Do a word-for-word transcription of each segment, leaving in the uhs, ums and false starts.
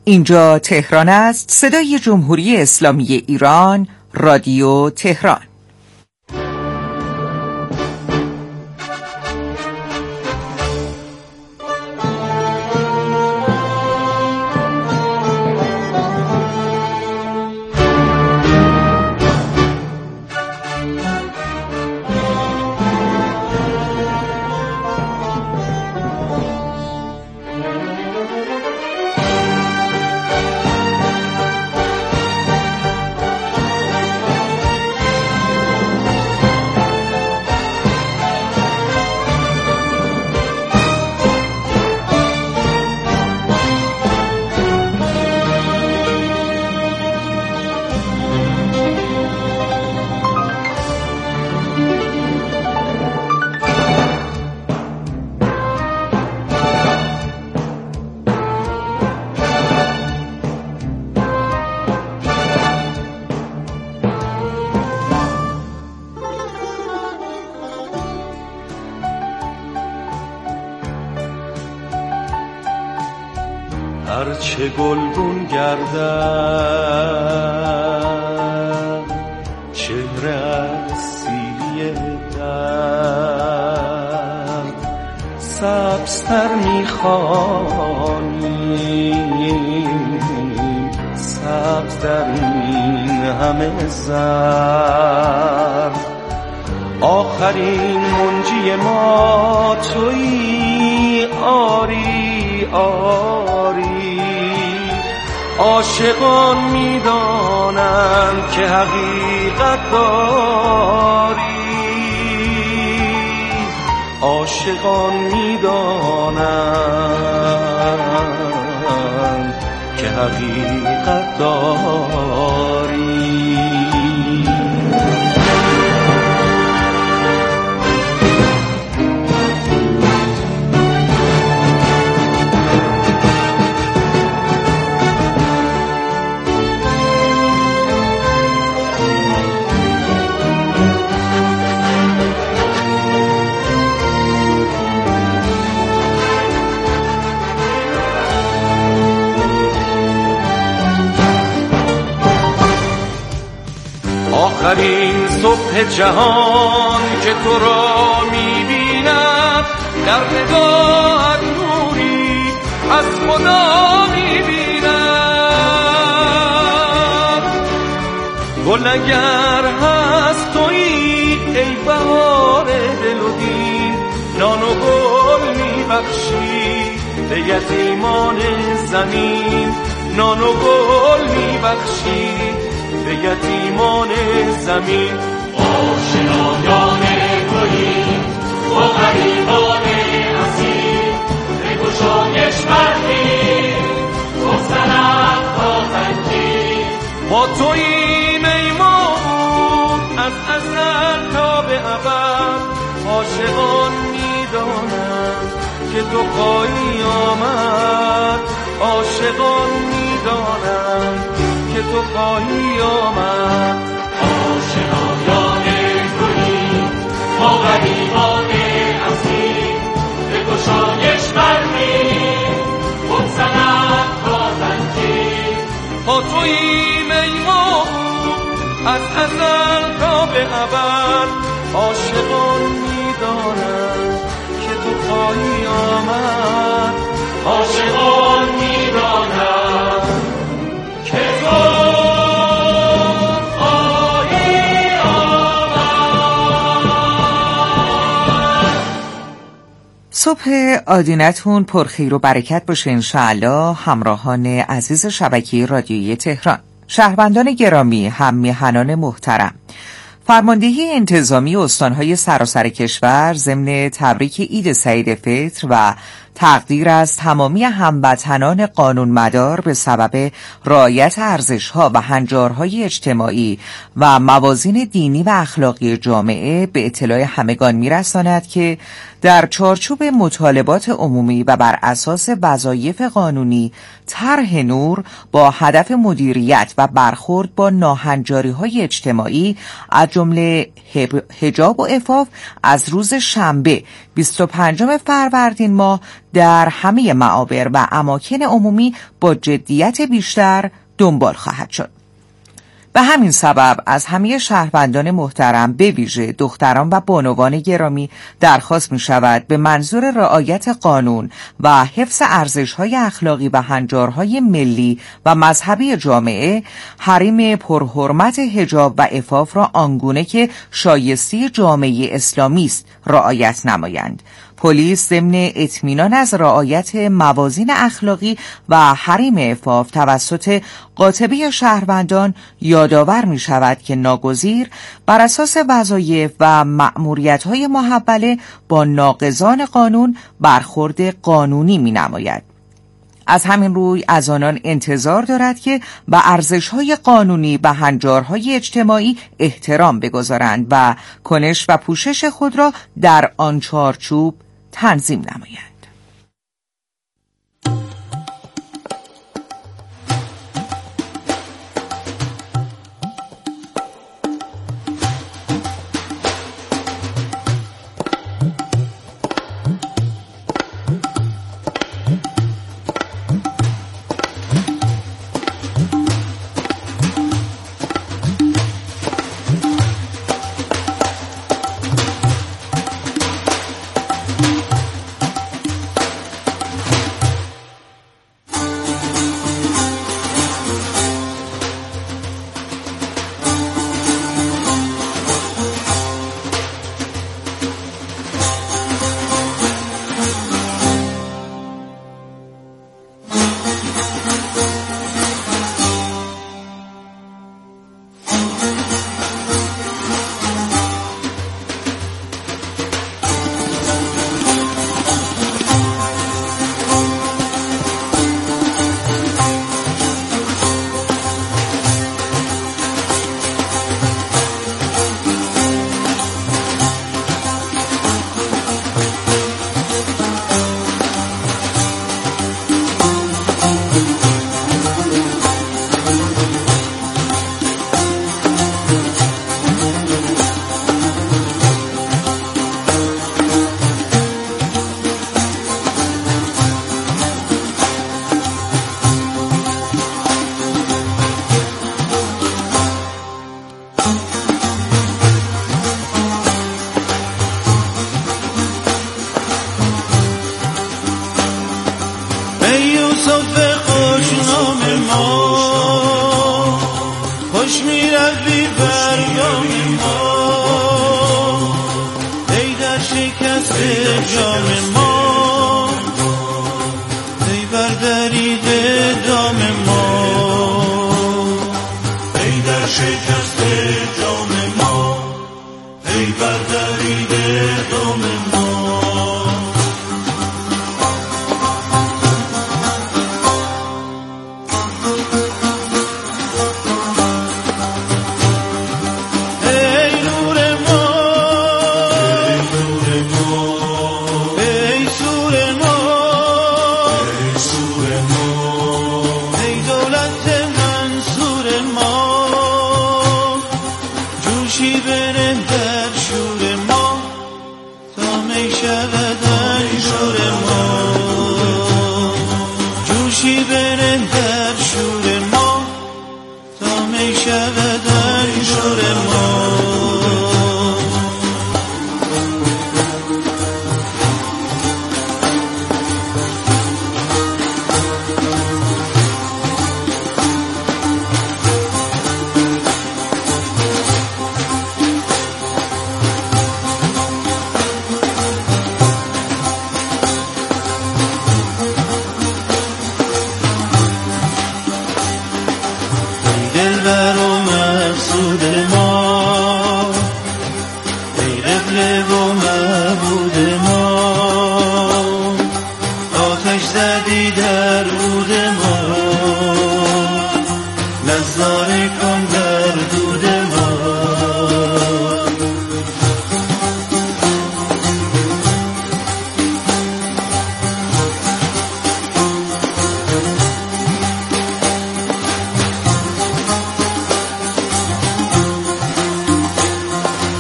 اینجا تهران است، صدای جمهوری اسلامی ایران، رادیو تهران. هرچه گلگون گردد چهره از سیلی درد سبزتر میخوانیم، سبز در این همه زرد. آخرین منجی ما تویی، آری آری. عاشقان میدانند که حقیقت داری، عاشقان میدانند که حقیقت داری. آخرین صبح جهان که تو را میبیند، در نگاهت نوری از خدا میبیند. گل اگر هست تویی ای بهار دل و دین، نان و گل میبخشی به یتیمان زمین، نان و گل میبخشی به یتیمان زمین. آشنایان توییم با غریبان اسیر، به گشایش بردیم گفتنت تا زنجیر. با توییم ای معبود از ازل تا به ابد، عاشقان میدانند که تو خواهی آمد، عاشقان میدانند که تو خواهی آمد. آشنایان توییم ما غریبان اسیر، به گشایش برمیم بگذرد تا زنجیر. با توییم ای معبود از ازل تا به ابد، عاشقان میدانند که تو خواهی آمد، عاشقان میدانند که تو خواهی آمد. صبح آدینتون پرخیر و برکت باشه انشاءالله. همراهان عزیز شبکه رادیویی تهران، شهروندان گرامی، هم میهنان محترم، فرماندهی انتظامی استانهای سراسر کشور ضمن تبریک عید سعید فطر و تقدیر از تمامی هموطنان قانونمدار به سبب رعایت ارزش‌ها و هنجارهای اجتماعی و موازین دینی و اخلاقی جامعه به اطلاع همگان می‌رساند که در چارچوب مطالبات عمومی و بر اساس وظایف قانونی طرح نور با هدف مدیریت و برخورد با ناهنجاری‌های اجتماعی از جمله حجاب و عفاف از روز شنبه بیست و پنجم فروردین ماه در همه معابر و اماکن عمومی با جدیت بیشتر دنبال خواهد شد. به همین سبب از همه شهروندان محترم، به ویژه دختران و بانوان گرامی، درخواست می شود به منظور رعایت قانون و حفظ ارزش‌های اخلاقی و هنجارهای ملی و مذهبی جامعه، حریم پرحرمت حجاب و عفاف را آنگونه که شایسته جامعه اسلامی است رعایت نمایند. پلیس ضمن اطمینان از رعایت موازین اخلاقی و حریم عفاف توسط قاطبه شهروندان یادآور می شود که ناگزیر بر اساس وظایف و مأموریت‌های محوله با ناقضان قانون برخورد قانونی می نماید. از همین روی از آنان انتظار دارد که به ارزش‌های قانونی و هنجارهای اجتماعی احترام بگذارند و کنش و پوشش خود را در آن چارچوب تنظیم نمایند.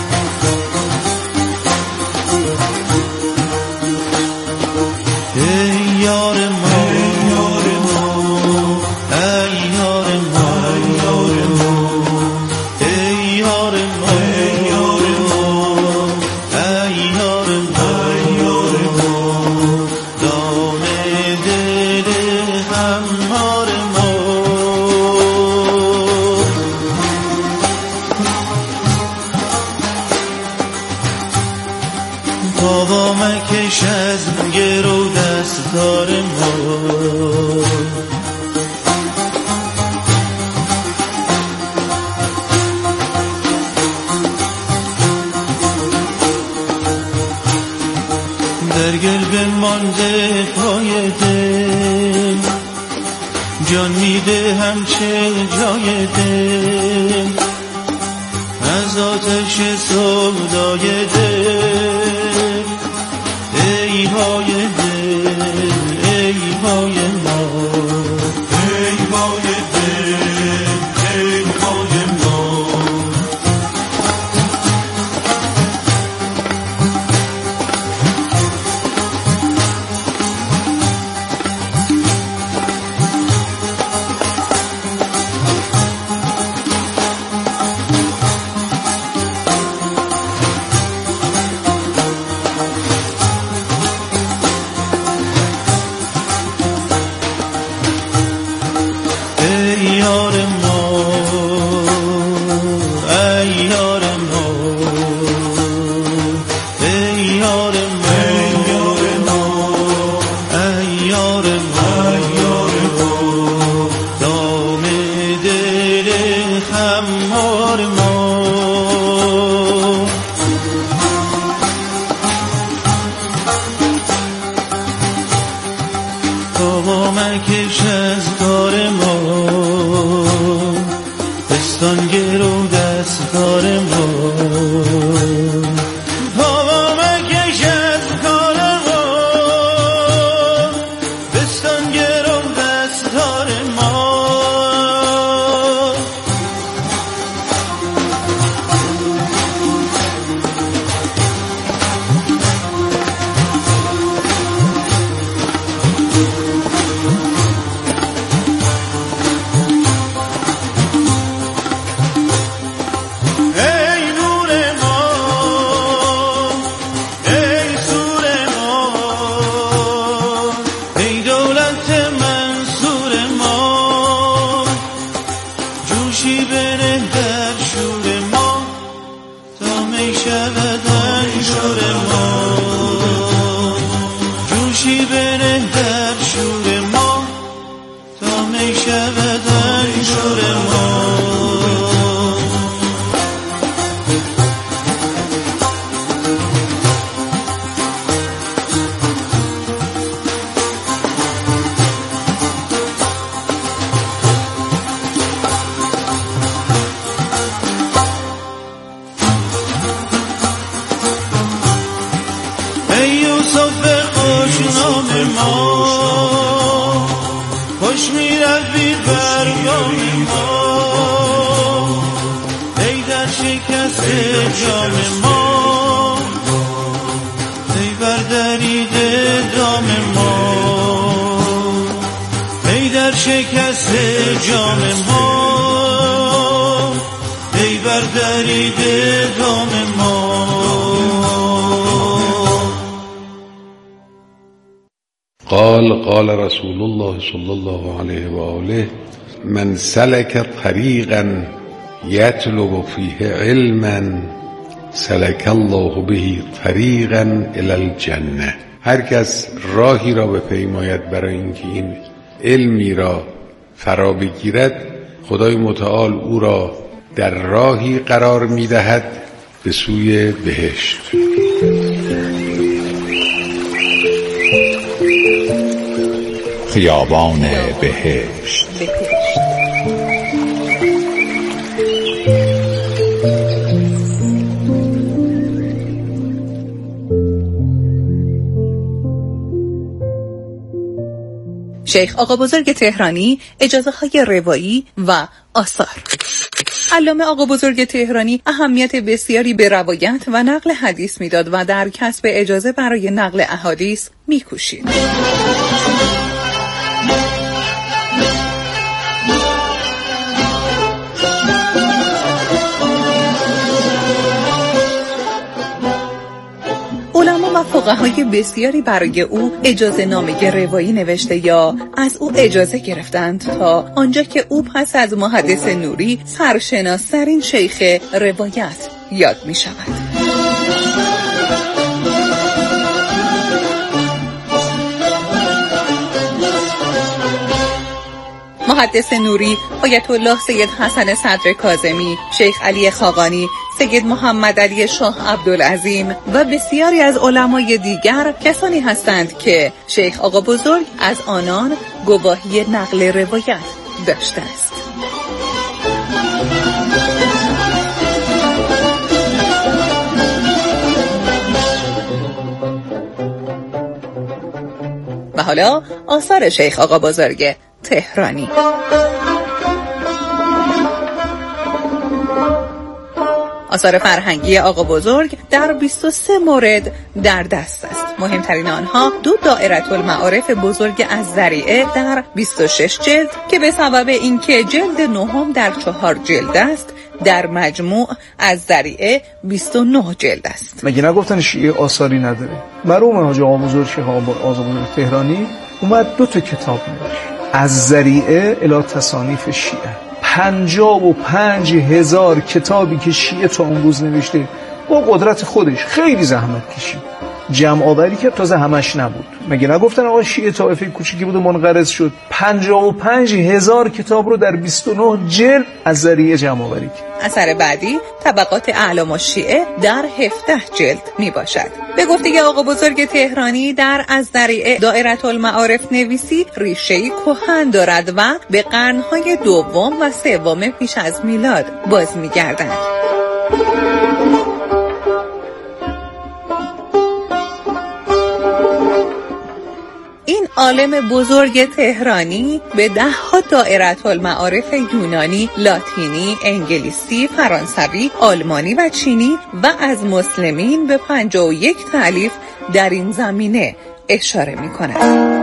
Hey زنهار ما. بابا مکش از گرو دستار ما. در گل بمانده پای دل، جان میده همچه جای دل، از آتش سودای دل. ای های دل ای های ما، ای های دل ای های ما. قال قال رسول الله صلی الله علیه و آله من سلک طریقا یطلب فیه علما سلک الله به طریقا الی الجنه. هر کس راهی را بپیماید برای اینکه این علمی را فرا بگیرد، خدای متعال او را در راهی قرار می‌دهد به سوی بهشت. خیابان بهشت. شیخ آقا بزرگ تهرانی اجازه های روایی و آثار. علامه آقا بزرگ تهرانی اهمیت بسیاری به روایت و نقل حدیث میداد و در کسب اجازه برای نقل احادیث میکوشید. علما و فقهای بسیاری برای او اجازه نامه روایی نوشته یا از او اجازه گرفتند تا آنجا که او پس از محدث نوری سرشناس‌ترین شیخ روایت یاد می شود. محدث نوری، آیت الله سید حسن صدر کاظمی، شیخ علی خاقانی، سید محمد علی شاه عبدالعظیم و بسیاری از علمای دیگر کسانی هستند که شیخ آقا بزرگ از آنان گواهی نقل روایت داشته است. و حالا آثار شیخ آقا بزرگ تهرانی. آثار فرهنگی آقا بزرگ در بیست و سه مورد در دست است. مهمترین آنها دو دائره المعارف بزرگ الذریعه در بیست و شش جلد که به سبب اینکه جلد نهم در چهار جلد است در مجموع الذریعه بیست و نه جلد است. مگه نگفتن شیعه آثاری نداره؟ مرحوم حاج آقا بزرگ شیخ آقا بزرگ تهرانی اومد دو تا کتاب نوشت، الذریعه الی تصانیف شیعه. پنجاه و پنج هزار کتابی که شیعه تا اون روز نوشته با قدرت خودش خیلی زحمت کشید، جمع آوری که تازه همش نبود. مگه نگفتن آقا شیعه طایفه کوچیکی بود و منقرض شد؟ پنجاه و پنج هزار کتاب رو در بیست و نه جلد الذریعه جمع آوری کرد. اثر بعدی طبقات اعلام الشیعه در هفده جلد می باشد. به گفته آقا بزرگ تهرانی در الذریعه دائره المعارف نویسی ریشه‌ای کهن دارد و به قرن‌های دوم و سوم پیش از میلاد باز می‌گردد. این عالم بزرگ تهرانی به ده ها دائره المعارف یونانی، لاتینی، انگلیسی، فرانسوی، آلمانی و چینی و از مسلمین به پنجاه و یک تالیف در این زمینه اشاره می کند.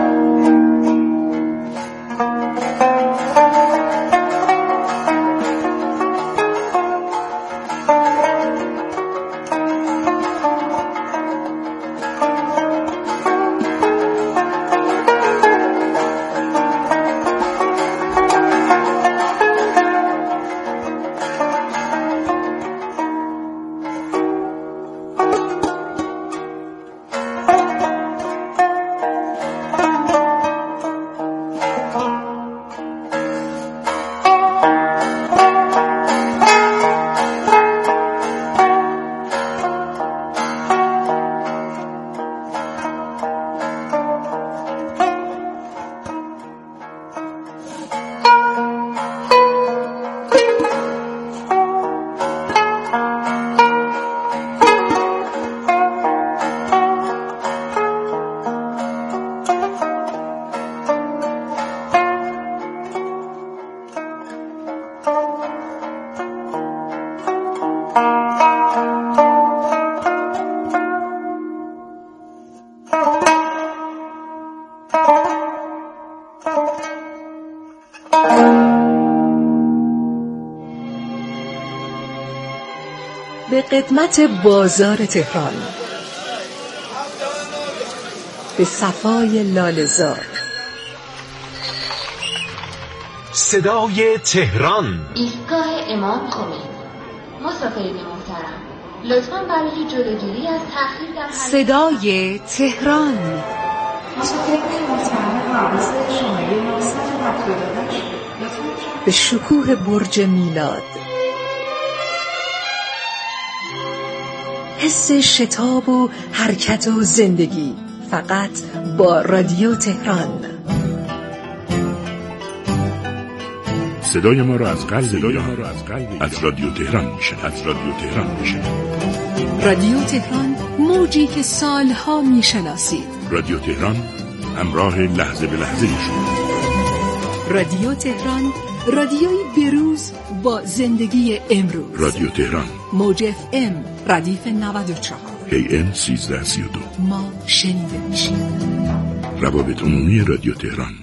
به قدمت بازار تهران، به صفای لاله‌زار، صدای تهران، ایستگاه امام خمینی. مسافرین محترم، لطفاً برای جلوگیری از تأخیر در صدای تهران، مسافرین محترم حواس شماره نهصد و هفتاد و هشت به شکوه برج میلاد، حس شتاب و حرکت و زندگی فقط با رادیو تهران. صدای ما را از قلب ایران از رادیو تهران میشنوید. از رادیو تهران میشنوید. رادیو تهران، موجی که سالها میشناسید. رادیو تهران، همراه لحظه به لحظه شما. رادیو تهران، رادیوی بروز با زندگی امروز. رادیو تهران، موج اف ام ردیف نود و چهار، ای ام سیزده سی و دو. ما شنیده میشیم. روابط عمومی رادیو تهران.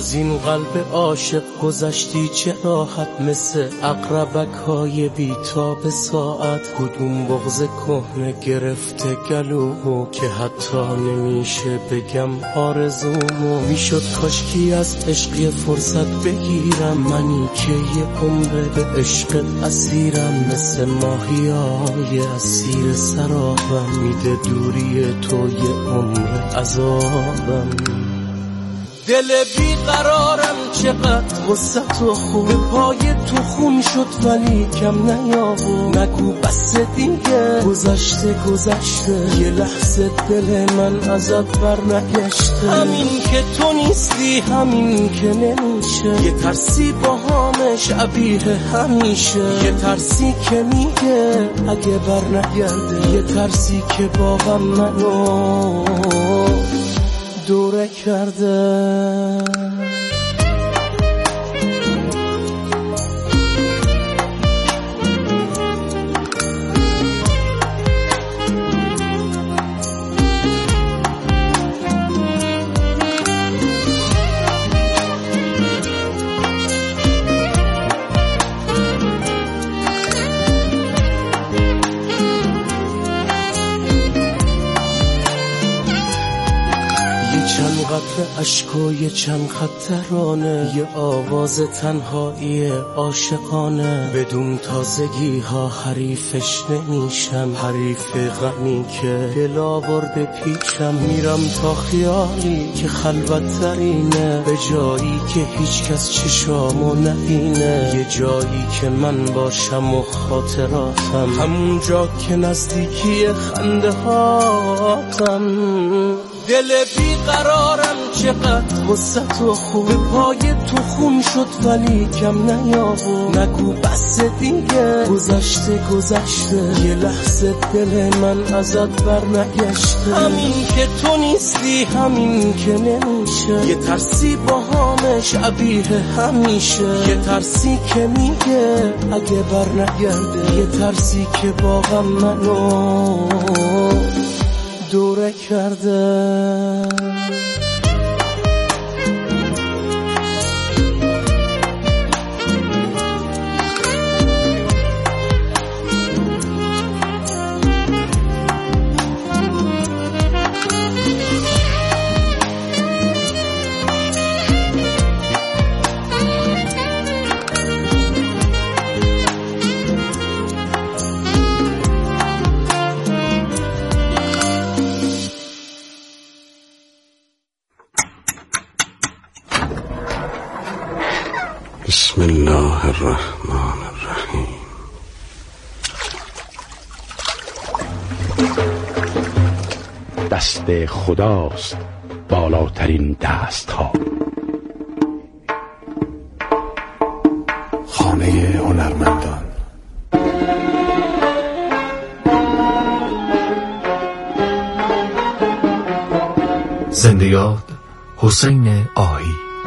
از این قلب عاشق گذشتی چه راحت، مثل عقربک های بیتاب ساعت. کدوم بغض کهنه گرفته گلومو که حتی نمیشه بگم آرزومو. میشد کاشکی از عشقی فرصت بگیرم، منی که یه عمر به عشق اسیرم. مثل ماهیای اسیر سرابم، میده دوری تو یه عمر عذابم. دل بیقرارم چقدر وسط و خون، پای تو خون شد ولی کم نیابو. نگو بس دیگه گذشته گذشته، یه لحظه دل من ازت بر نگشته. همین که تو نیستی همین که نمیشه، یه ترسی با همه شبیه همیشه. یه ترسی که میگه اگه بر نگرده، یه ترسی که باقم منو دوره کرده. قطر اشکای چند خط ترانه، یه آواز تنهایی عاشقانه. بدون تازگی ها حریفش نمیشم، حریف غمی که دل آورده پیشم. میرم تا خیالی که خلوت ترینه، به جایی که هیچ کس چشامو نبینه. یه جایی که من باشم و خاطراتم، همون جا که نزدیکی خنده هاتم. دل بیقرارم چقدر وسط و خون، پای تو خون شد ولی کم نیابو. نگو بس دیگه گذشته گذشته، یه لحظه دل من ازت بر نگشته. همین که تو نیستی همین که نمیشه، یه ترسی با همه شبیه همیشه. یه ترسی که میگه اگه بر نگرده، یه ترسی که باقم منو دوره کرده. بسم الله الرحمن الرحیم. دست خداست بالاترین دست ها. خانه هنرمندان. زنده یاد حسین آهی.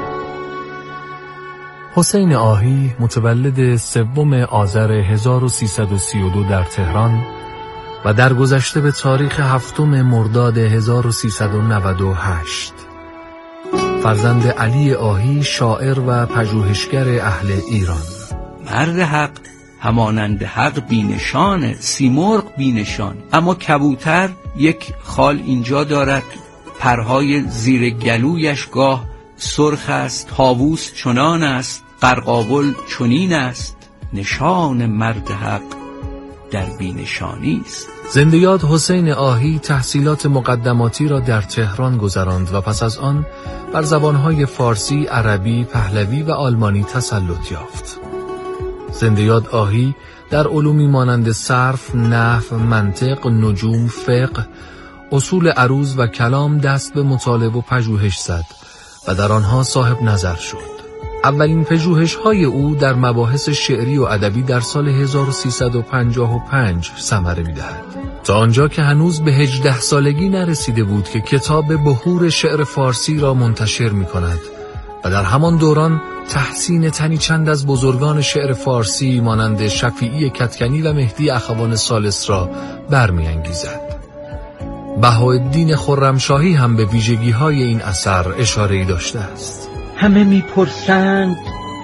حسین آهی متولد سوم آذر هزار و سیصد و سی و دو در تهران و در گذشته به تاریخ هفتم مرداد هزار و سیصد و نود و هشت. فرزند علی آهی، شاعر و پژوهشگر اهل ایران. مرد حق همانند حق بینشان، سیمرغ بینشان. اما کبوتر یک خال اینجا دارد، پرهای زیر گلویش گاه سرخ است. طاووس چنان است، قرقاول چنین است. نشان مرد حق در بینشانی است. زنده یاد حسین آهی تحصیلات مقدماتی را در تهران گذراند و پس از آن بر زبانهای فارسی، عربی، پهلوی و آلمانی تسلط یافت. زنده یاد آهی در علومی مانند صرف، نحو، منطق، نجوم، فقه، اصول عروض و کلام دست به مطالعه و پژوهش زد و در آنها صاحب نظر شد. اولین پژوهش‌های او در مباحث شعری و ادبی در سال هزار و سیصد و پنجاه و پنج ثمره می‌دهد. تا آنجا که هنوز به هجده سالگی نرسیده بود که کتاب بحور شعر فارسی را منتشر می‌کند و در همان دوران تحسین تنی چند از بزرگان شعر فارسی مانند شفیعی کدکنی و مهدی اخوان ثالث را برمی‌انگیزد. بهاءالدین خرمشاهی هم به ویژگی‌های این اثر اشاره‌ای داشته است. همه میپرسند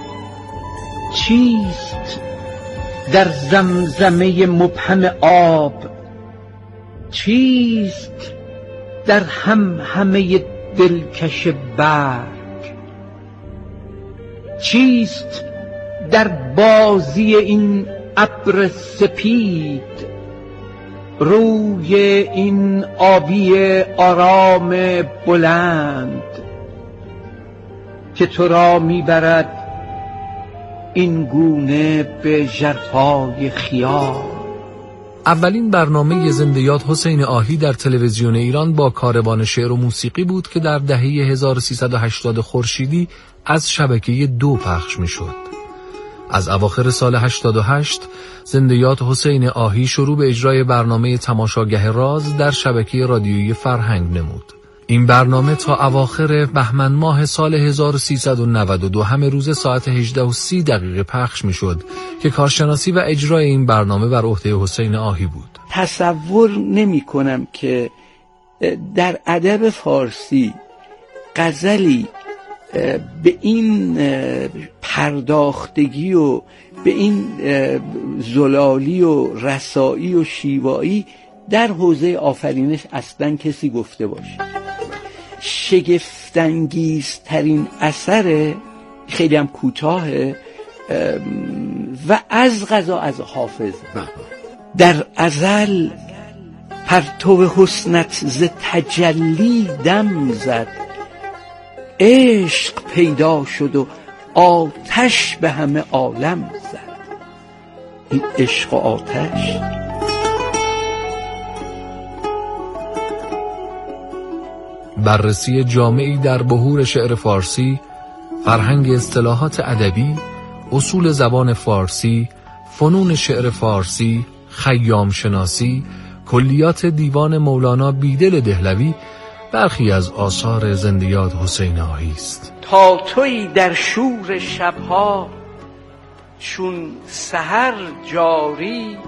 چیست در زمزمه مبهم آب، چیست در هم همه دلکش برگ، چیست در بازی این ابر سپید، روی این آبی آرام بلند که تو را میبرد این گونه به ژرفای خیال. اولین برنامه زنده یاد حسین آهی در تلویزیون ایران با کاروان شعر و موسیقی بود که در دهه هزار و سیصد و هشتاد خورشیدی از شبکه دو پخش میشد. از اواخر سال هشتاد و هشت زنده یاد حسین آهی شروع به اجرای برنامه تماشاگه راز در شبکه رادیویی فرهنگ نمود. این برنامه تا اواخر بهمن ماه سال هزار و سیصد و نود و دو همه روز ساعت هجده و سی دقیقه پخش میشد که کارشناسی و اجرای این برنامه بر عهده حسین آهی بود. تصور نمی کنم که در ادب فارسی غزلی به این پرداختگی و به این زلالی و رسایی و شیوایی در حوزه آفرینش اصلا کسی گفته باشه. شگفت‌انگیزترین اثر، خیلی هم کوتاهه و از قضا از حافظ، در ازل پرتو حسنت ز تجلی دم زد، عشق پیدا شد و آتش به همه عالم زد. این عشق و آتش بررسی جامعی در بحور شعر فارسی، فرهنگ اصطلاحات ادبی، اصول زبان فارسی، فنون شعر فارسی، خیام شناسی، کلیات دیوان مولانا بیدل دهلوی برخی از آثار زنده یاد حسین آهی است. تا تویی در شور شبها چون سحر جاری،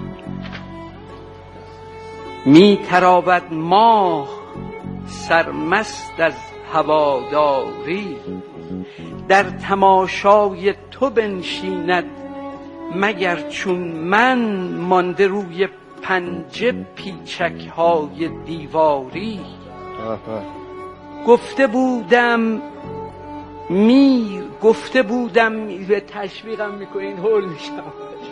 می تراود ماه سرمست از هواداری، در تماشای تو بنشیند مگر چون من مانده روی پنجه پیچک های دیواری. گفته بودم میر، گفته بودم به تشویقم میکنین هول میشم،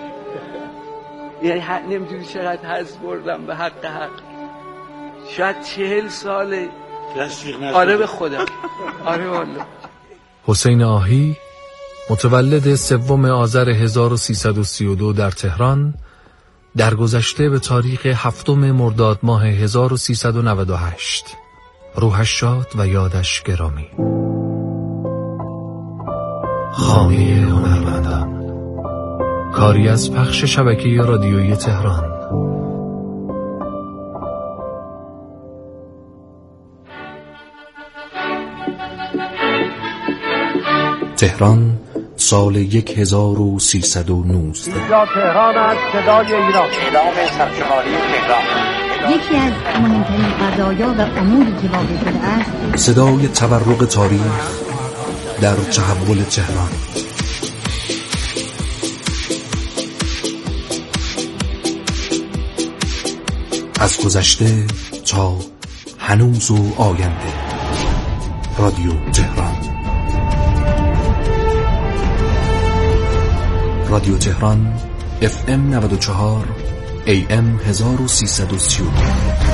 یعنی نمیدونی چقدر حظ بردم به حق حق. شاید چهل ساله آره به خودم. آره والله. حسین آهی متولد سوم آذر هزار و سیصد و سی و دو در تهران، در گذشته به تاریخ هفتم مرداد ماه هزار و سیصد و نود و هشت. روحش شاد و یادش گرامی. خامه هنرمندان، کاری از پخش شبکه رادیویی تهران. تهران سال یک هزار و سیصد و نوزده. اینجا تهران است، صدای ایران. اعلام سرشماری تهران. یکی از مهمترین قضایا و اموری که واقع شده است، صدای تورق تاریخ در تحول تهران. از گذشته تا هنوز و آینده. رادیو تهران. رادیو تهران اف ام نود و چهار، ای ام هزار و سیصد و سی و دو.